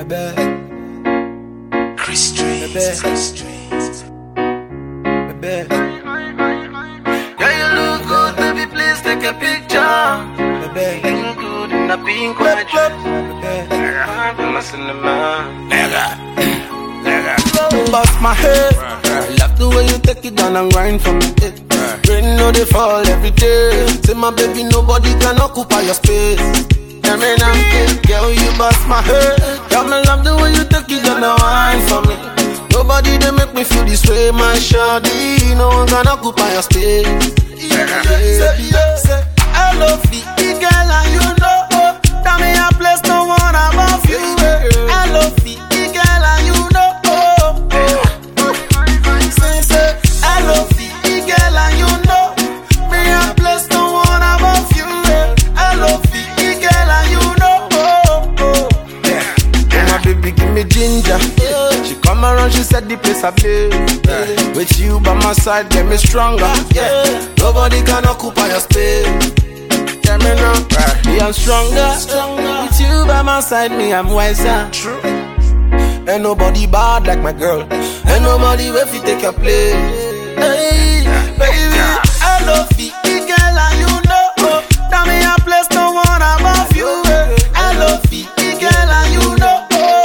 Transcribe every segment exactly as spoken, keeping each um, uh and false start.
baby. Chris Street, Chris Street, baby. Yeah, you look good, baby. Please take a picture. Baby, you look good in the pink white dress. I'm a cinema. nigga, nigga. Bust my head. I love the way you take it down and grind for me. Rain know they fall every day. Say my baby, nobody can occupy your space. Tell me now, girl, you bust my head. Girl, me love the way you take it down and grind for me. Nobody they make me feel this way, my shawty. No one can occupy your space. Yeah, yeah, yeah. Say, I love you, girl, and you know. Tell me a place no one above you. I love you, girl, and you know. Say, say, I love you, girl, and you know. Me a place no one above you. I love you, girl, and you know. Yeah, my baby give me ginger. She come around, she said the place I play. With you by my side, get me stronger. Yeah, nobody can occupy your space. Yeah, me now, me I'm stronger. With you by my side, me I'm wiser. True. Ain't nobody bad like my girl. Ain't nobody way fi take your place. Hey, baby, I love you, girl, and you know. Tell me a place no one above you. I love you, girl, and you know.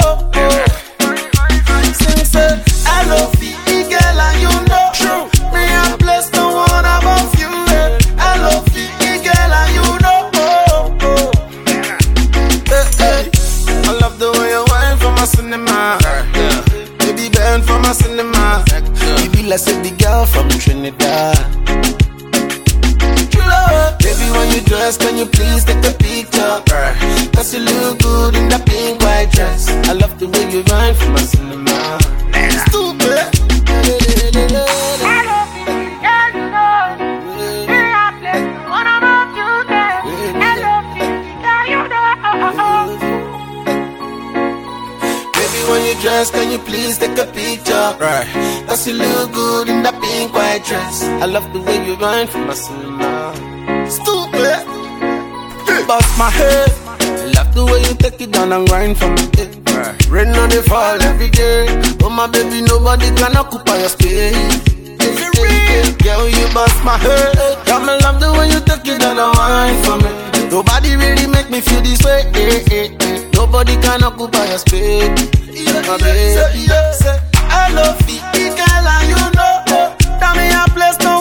Sing, say, I love you, girl, and you know. True. Me a place no one above you. I love you, girl, and you know. Hey, hey. I love the way you whine for my cinema. Yeah. Baby, bend for my cinema. You be like say the girl from Trinidad. True love. Baby, when you dress, can you please take a picture? Cause you look good in that pink white dress. I love the way you whine for my cinema. Stupid. When you dress, can you please take a picture? Right. Cause you look good in that pink white dress. I love the way you run from my cinema. Stupid. Bust my head. I love the way you take it down and grind for me. Right. Rain on the fall every day. Oh my baby, nobody can occupy your space. Girl, you bust my head. Girl, me love the way you take it down and grind for me. Nobody really make me feel this way. Eh, eh, eh. Nobody can occupy your space. My baby, say, I love you, girl, and you know. Tell me a place no